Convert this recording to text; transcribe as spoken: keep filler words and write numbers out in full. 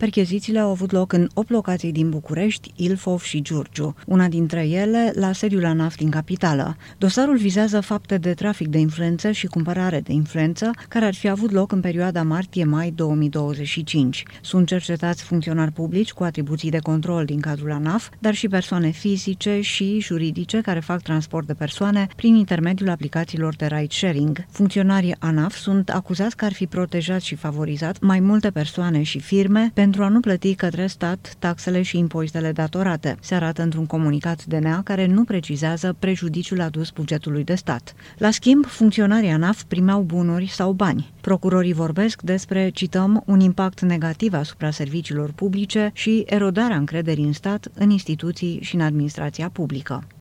Perchezițiile au avut loc în opt locații din București, Ilfov și Giurgiu, una dintre ele la sediul ANAF din capitală. Dosarul vizează fapte de trafic de influență și cumpărare de influență care ar fi avut loc în perioada martie-mai două mii douăzeci și cinci. Sunt cercetați funcționari publici cu atribuții de control din cadrul ANAF, dar și persoane fizice și juridice care fac transport de persoane prin intermediul aplicațiilor de ride-sharing. Funcționarii ANAF sunt acuzați că ar fi protejat și favorizat mai multe persoane și firme pentru a nu plăti către stat taxele și impozitele datorate, se arată într-un comunicat D N A care nu precizează prejudiciul adus bugetului de stat. La schimb, funcționarii ANAF primeau bunuri sau bani. Procurorii vorbesc despre, cităm, un impact negativ asupra serviciilor publice și erodarea încrederii în stat, în instituții și în administrația publică.